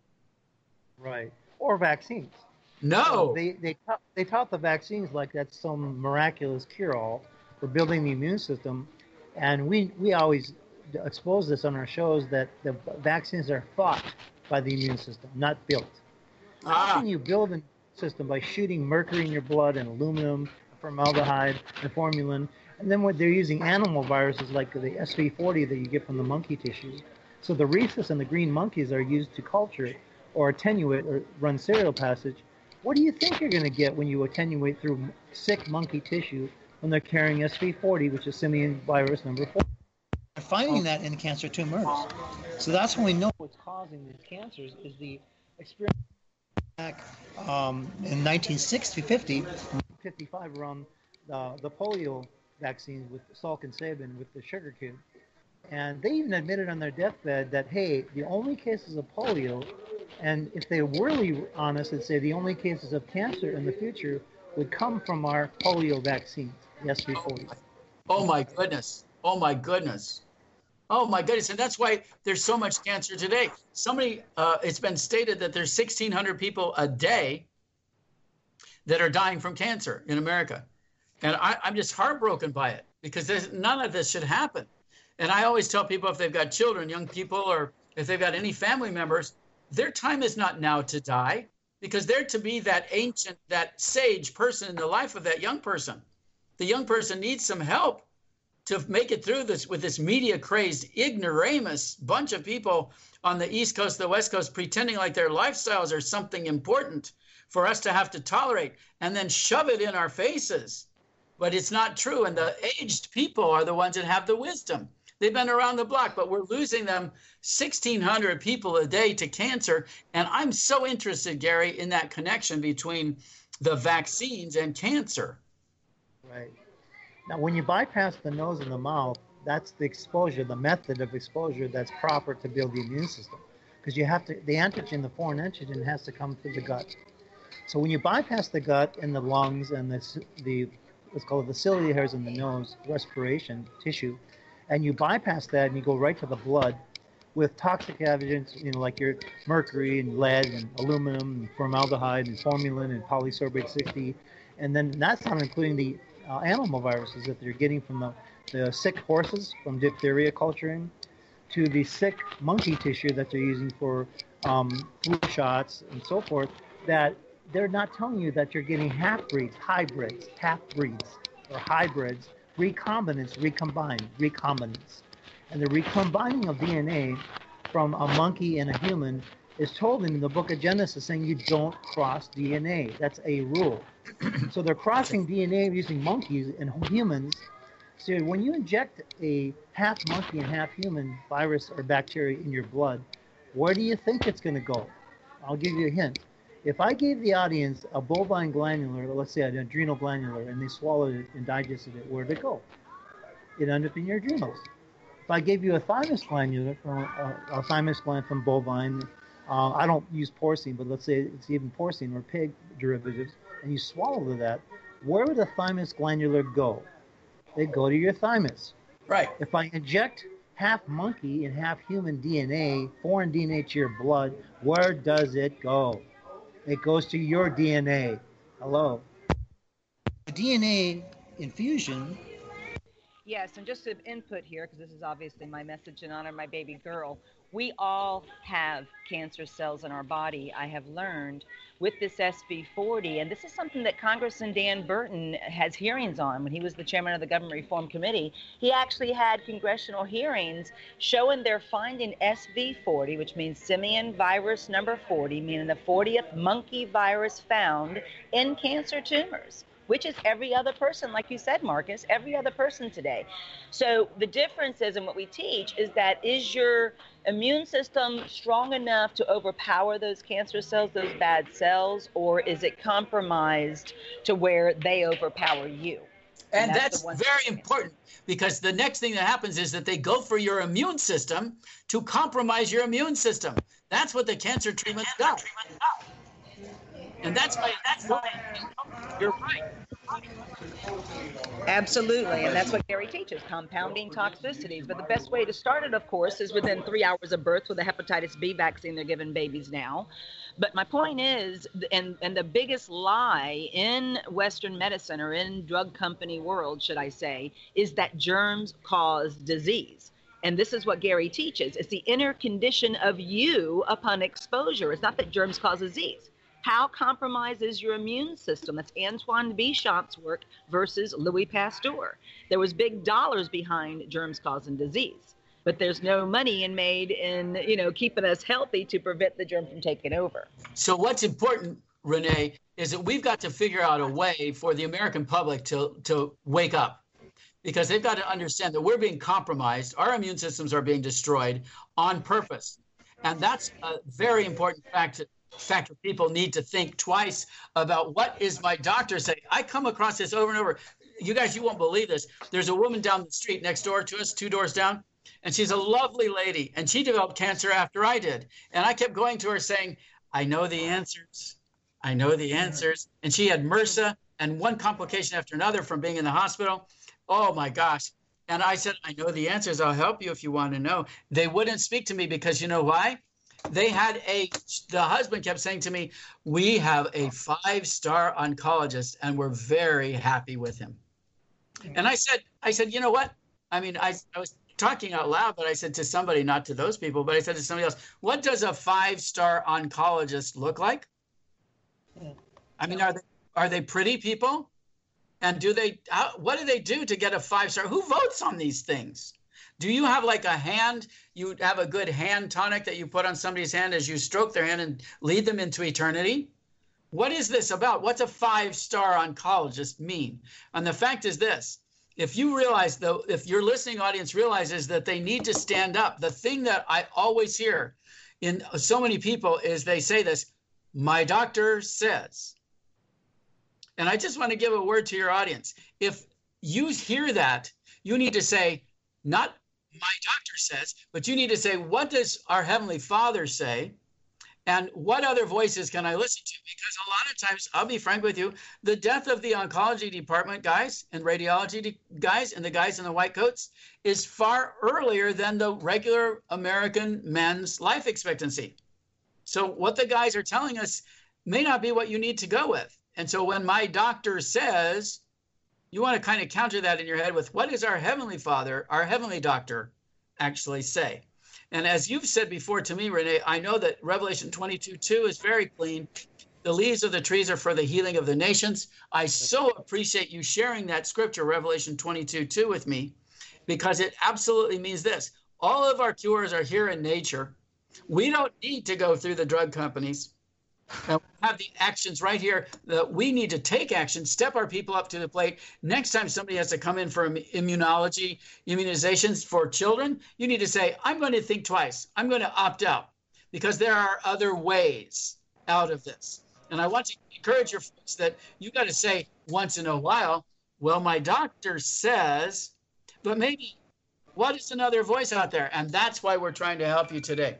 Speaker 3: Right. Or vaccines.
Speaker 2: No.
Speaker 3: They tout the vaccines like that's some miraculous cure-all for building the immune system, and we always expose this on our shows that the vaccines are fought by the immune system, not built. How can you build an immune system by shooting mercury in your blood and aluminum, formaldehyde, and formalin, and then when they're using animal viruses like the SV40 that you get from the monkey tissue? So the rhesus and the green monkeys are used to culture or attenuate or run serial passage. What do you think you're going to get when you attenuate through sick monkey tissue when they're carrying SV40, which is simian virus number 4? They're finding that in cancer tumors. So that's when we know what's causing these cancers is the experience back in 1950, 55 around the polio vaccines with Salk and Sabin with the sugar cube. And they even admitted on their deathbed that, hey, the only cases of polio, and if they were really honest, they'd say the only cases of cancer in the future would come from our polio vaccines, the SV40.
Speaker 2: Oh my goodness. Oh my goodness. Oh my goodness. And that's why there's so much cancer today. It's been stated that there's 1,600 people a day that are dying from cancer in America. And I'm just heartbroken by it because none of this should happen. And I always tell people if they've got children, young people, or if they've got any family members, their time is not now to die because they're to be that ancient, that sage person in the life of that young person. The young person needs some help to make it through this with this media-crazed, ignoramus bunch of people on the East Coast, the West Coast, pretending like their lifestyles are something important for us to have to tolerate and then shove it in our faces. But it's not true. And the aged people are the ones that have the wisdom. They've been around the block, but we're losing them 1,600 people a day to cancer. And I'm so interested, Gary, in that connection between the vaccines and cancer.
Speaker 3: Right. Now, when you bypass the nose and the mouth, that's the exposure, the method of exposure that's proper to build the immune system. Because you have to, the antigen, the foreign antigen has to come through the gut. So when you bypass the gut and the lungs and the what's called the ciliary hairs in the nose, respiration tissue, and you bypass that and you go right to the blood with toxic agents, like your mercury and lead and aluminum and formaldehyde and formalin and polysorbate 60, and then that's not including the animal viruses that they're getting from the sick horses from diphtheria culturing to the sick monkey tissue that they're using for flu shots and so forth, that they're not telling you that you're getting half-breeds, hybrids, half-breeds, or hybrids, recombinants. And the recombining of DNA from a monkey and a human is told in the book of Genesis saying you don't cross DNA. That's a rule. So they're crossing DNA using monkeys and humans. So when you inject a half monkey and half human virus or bacteria in your blood, where do you think it's going to go? I'll give you a hint. If I gave the audience a bovine glandular, let's say an adrenal glandular, and they swallowed it and digested it, where'd it go? It ended up in your adrenals. If I gave you a thymus glandular, a thymus gland from bovine, I don't use porcine, but let's say it's even porcine or pig derivatives, and you swallow that, where would the thymus glandular go? It'd go to your thymus.
Speaker 2: Right.
Speaker 3: If I inject half monkey and half human DNA, foreign DNA to your blood, where does it go? It goes to your DNA. Hello. The DNA infusion.
Speaker 1: Yes, and just some input here, because this is obviously my message in honor of my baby girl. We all have cancer cells in our body, I have learned, with this SV40. And this is something that Congressman Dan Burton has hearings on. When he was the chairman of the Government Reform Committee, he actually had congressional hearings showing they're finding SV40, which means simian virus number 40, meaning the 40th monkey virus found in cancer tumors, which is every other person, like you said, Marcus, every other person today. So the difference is in what we teach is that is your immune system strong enough to overpower those cancer cells, those bad cells, or is it compromised to where they overpower you?
Speaker 2: And that's very important, because the next thing that happens is that they go for your immune system to compromise your immune system. That's what the cancer treatment does. And that's why you're right.
Speaker 1: Absolutely, and that's what Gary teaches, compounding toxicities. But the best way to start it, of course, is within 3 hours of birth with the hepatitis B vaccine they're giving babies now. But my point is, and the biggest lie in Western medicine, or in drug company world, should I say, is that germs cause disease. And this is what Gary teaches. It's the inner condition of you upon exposure. It's not that germs cause disease. How compromised is your immune system? That's Antoine Béchamp's work versus Louis Pasteur. There was big dollars behind germs causing disease, but there's no money made in, keeping us healthy to prevent the germ from taking over.
Speaker 2: So what's important, Renee, is that we've got to figure out a way for the American public to wake up, because they've got to understand that we're being compromised. Our immune systems are being destroyed on purpose. And that's a very important factor. People need to think twice about, what is my doctor saying? I come across this over and over. You guys, you won't believe this. There's a woman down the street next door to us, 2 doors down, and she's a lovely lady, and she developed cancer after I did. And I kept going to her saying, I know the answers. I know the answers. And she had MRSA and one complication after another from being in the hospital. Oh, my gosh. And I said, I know the answers. I'll help you if you want to know. They wouldn't speak to me because you know why? The husband kept saying to me, we have a 5-star oncologist and we're very happy with him. And I said, you know what? I mean, I was talking out loud, but I said to somebody, not to those people, but I said to somebody else, what does a 5-star oncologist look like? I mean, are they pretty people? And what do they do to get a 5-star? Who votes on these things? Do you have like you have a good hand tonic that you put on somebody's hand as you stroke their hand and lead them into eternity? What is this about? What's a 5-star oncologist mean? And the fact is this, if you realize, though, if your listening audience realizes that they need to stand up, the thing that I always hear in so many people is they say this, my doctor says. And I just want to give a word to your audience. If you hear that, you need to say, not my doctor says, but you need to say, what does our Heavenly Father say? And what other voices can I listen to? Because a lot of times, I'll be frank with you, the death of the oncology department guys and radiology guys and the guys in the white coats is far earlier than the regular American men's life expectancy. So what the guys are telling us may not be what you need to go with. And so when my doctor says, you want to kind of counter that in your head with, what does our Heavenly Father, our Heavenly Doctor, actually say? And as you've said before to me, Renee, I know that Revelation 22:2 is very clean. The leaves of the trees are for the healing of the nations. I so appreciate you sharing that scripture, Revelation 22:2, with me, because it absolutely means this. All of our cures are here in nature. We don't need to go through the drug companies. And we have the actions right here that we need to take action, step our people up to the plate. Next time somebody has to come in for immunizations for children, you need to say, I'm going to think twice. I'm going to opt out because there are other ways out of this. And I want to encourage your folks that you got to say once in a while, well, my doctor says, but maybe what is another voice out there? And that's why we're trying to help you today.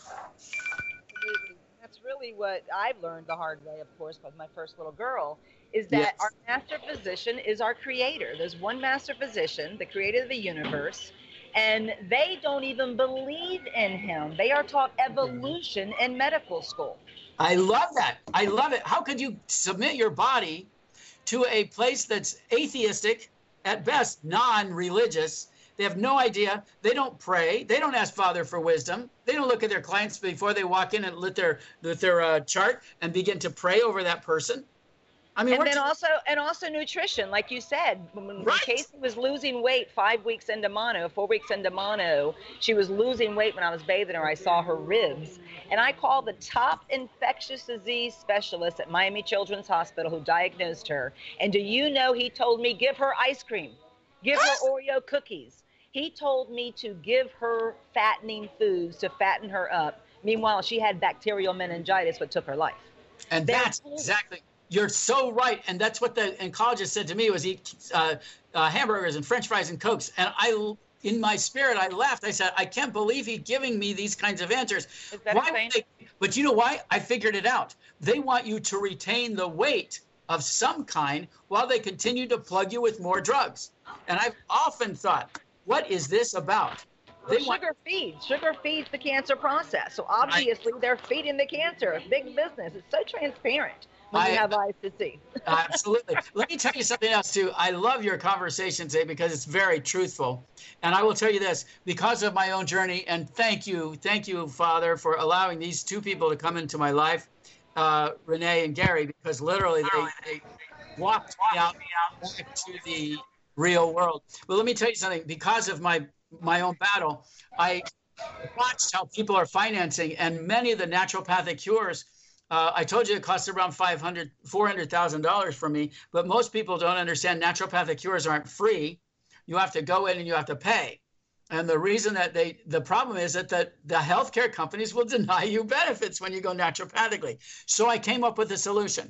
Speaker 1: Really what I've learned the hard way, of course, with my first little girl, is that our master physician is our creator. There's one master physician, the creator of the universe, and they don't even believe in him. They are taught evolution in medical school.
Speaker 2: I love that. I love it. How could you submit your body to a place that's atheistic, at best non-religious? They have no idea. They don't pray. They don't ask Father for wisdom. They don't look at their clients before they walk in and let their chart and begin to pray over that person. I mean,
Speaker 1: and then also nutrition, like you said. When Casey was losing weight 4 weeks into mono, she was losing weight. When I was bathing her, I saw her ribs. And I called the top infectious disease specialist at Miami Children's Hospital who diagnosed her. And do you know, he told me, give her ice cream, give her Oreo cookies. He told me to give her fattening foods to fatten her up. Meanwhile, she had bacterial meningitis, what took her life.
Speaker 2: And that's exactly, you're so right. And that's what the oncologist said to me, was eat hamburgers and French fries and Cokes. And in my spirit, I laughed. I said, I can't believe he's giving me these kinds of answers.
Speaker 1: Is that insane?
Speaker 2: But you know why? I figured it out. They want you to retain the weight of some kind while they continue to plug you with more drugs. And I've often thought, what is this about?
Speaker 4: Sugar feeds the cancer process. So obviously they're feeding the cancer. Big business. It's so transparent when you have eyes to see.
Speaker 2: Absolutely. Let me tell you something else too. I love your conversation today because it's very truthful. And I will tell you this, because of my own journey, and thank you, Father, for allowing these two people to come into my life, Renee and Gary, because literally they walked me out back to the real world. But let me tell you something, because of my own battle, I watched how people are financing, and many of the naturopathic cures, I told you it costs around $400,000 for me, but most people don't understand naturopathic cures aren't free. You have to go in and you have to pay. And the reason that the problem is that the healthcare companies will deny you benefits when you go naturopathically. So I came up with a solution.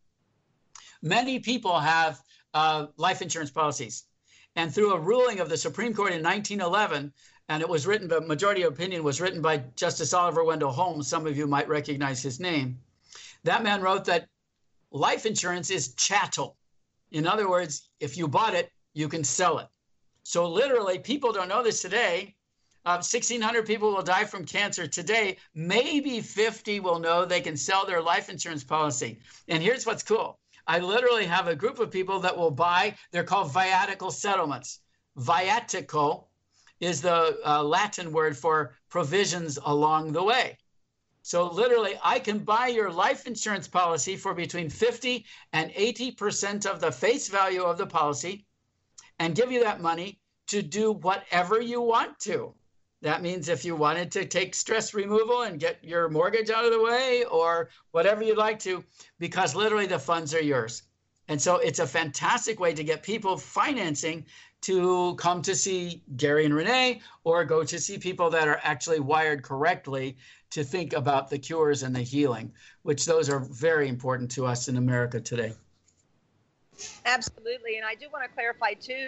Speaker 2: Many people have life insurance policies. And through a ruling of the Supreme Court in 1911, and it was written, the majority opinion was written by Justice Oliver Wendell Holmes. Some of you might recognize his name. That man wrote that life insurance is chattel. In other words, if you bought it, you can sell it. So literally, people don't know this today. 1,600 people will die from cancer today. Maybe 50 will know they can sell their life insurance policy. And here's what's cool. I literally have a group of people that will buy, they're called viatical settlements. Viatical is the Latin word for provisions along the way. So literally, I can buy your life insurance policy for between 50 and 80% of the face value of the policy and give you that money to do whatever you want to. That means if you wanted to take stress removal and get your mortgage out of the way or whatever you'd like to, because literally the funds are yours. And so it's a fantastic way to get people financing to come to see Gary and Renee or go to see people that are actually wired correctly to think about the cures and the healing, which those are very important to us in America today.
Speaker 4: Absolutely. And I do want to clarify, too,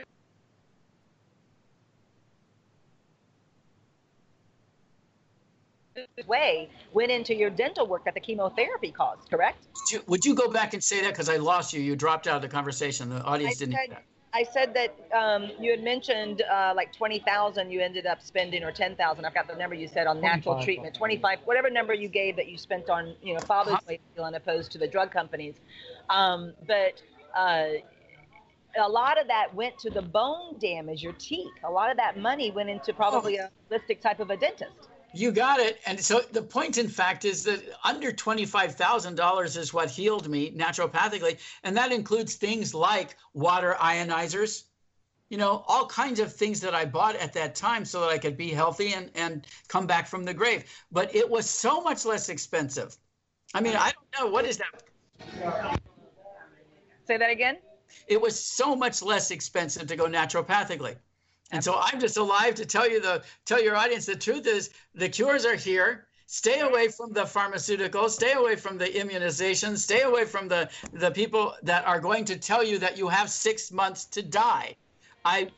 Speaker 4: way went into your dental work that the chemotherapy caused, correct?
Speaker 2: Would you go back and say that? Because I lost you. You dropped out of the conversation. The audience didn't hear that.
Speaker 4: I said that you had mentioned like 20,000 you ended up spending, or 10,000. I've got the number you said on natural treatment, 25, whatever number you gave that you spent on, Father's Way healing opposed to the drug companies. But a lot of that went to the bone damage, your teeth. A lot of that money went into probably a holistic type of a dentist.
Speaker 2: You got it. And so the point, in fact, is that under $25,000 is what healed me naturopathically. And that includes things like water ionizers, all kinds of things that I bought at that time so that I could be healthy and come back from the grave. But it was so much less expensive. I mean, I don't know. What is that?
Speaker 4: Say that again?
Speaker 2: It was so much less expensive to go naturopathically. And so I'm just alive to tell your audience the truth is the cures are here. Stay away from the pharmaceuticals, stay away from the immunizations, stay away from the people that are going to tell you that you have 6 months to die. I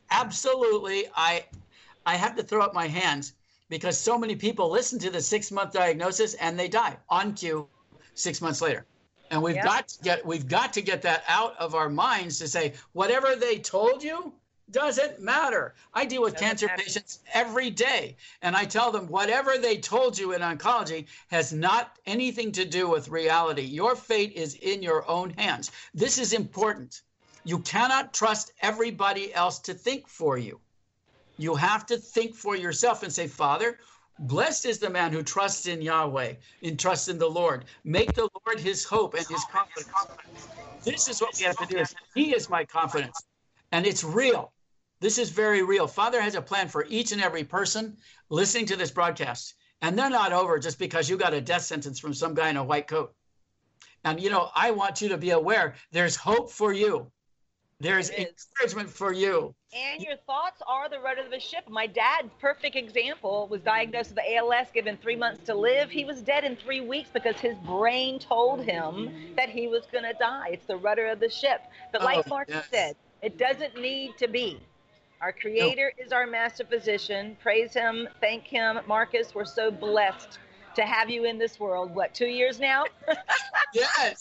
Speaker 2: have to throw up my hands because so many people listen to the 6-month diagnosis and they die on cue 6 months later. And we've got to get that out of our minds to say, whatever they told you, doesn't matter. I deal with cancer patients every day, and I tell them whatever they told you in oncology has not anything to do with reality. Your fate is in your own hands. This is important. You cannot trust everybody else to think for you. You have to think for yourself and say, Father, blessed is the man who trusts in Yahweh, trusts in the Lord. Make the Lord his hope and his confidence. This is what we have to do. He is my confidence, and it's real. This is very real. Father has a plan for each and every person listening to this broadcast. And they're not over just because you got a death sentence from some guy in a white coat. And, I want you to be aware there's hope for you. There's encouragement for you.
Speaker 4: And your thoughts are the rudder of the ship. My dad's perfect example was diagnosed with ALS, given 3 months to live. He was dead in 3 weeks because his brain told him that he was going to die. It's the rudder of the ship. But like Marcus said, it doesn't need to be. Our Creator is our master physician. Praise him. Thank him. Marcus, we're so blessed to have you in this world. What, 2 years now?
Speaker 2: Yes.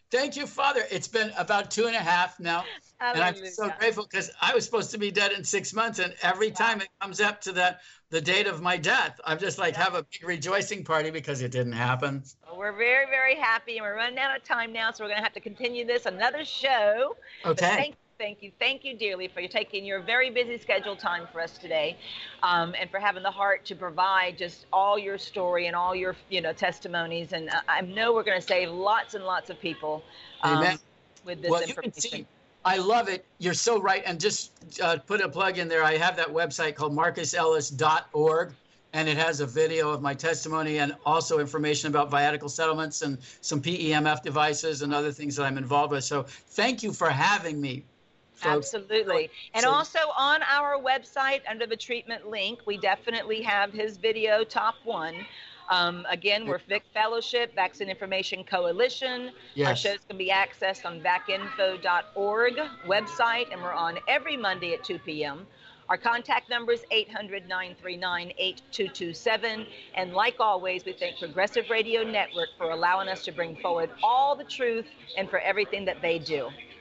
Speaker 2: Thank you, Father. It's been about 2.5 now. And I'm so grateful because I was supposed to be dead in 6 months. And every time it comes up to the date of my death, I'm just like, have a big rejoicing party because it didn't happen.
Speaker 4: Well, we're very, very happy. And we're running out of time now. So we're going to have to continue this another show.
Speaker 2: Okay.
Speaker 4: Thank you dearly for taking your very busy scheduled time for us today, and for having the heart to provide just all your story and all your testimonies. And I know we're going to save lots and lots of people with this information. You can see,
Speaker 2: I love it. You're so right. And just put a plug in there. I have that website called marcusellis.org. And it has a video of my testimony and also information about viatical settlements and some PEMF devices and other things that I'm involved with. So thank you for having me.
Speaker 4: Absolutely. And also on our website under the treatment link, we definitely have his video, Top 1. Again, we're Vic Fellowship, Vaccine Information Coalition.
Speaker 2: Yes.
Speaker 4: Our shows can be accessed on vacinfo.org website, and we're on every Monday at 2 p.m. Our contact number is 800-939-8227. And like always, we thank Progressive Radio Network for allowing us to bring forward all the truth and for everything that they do.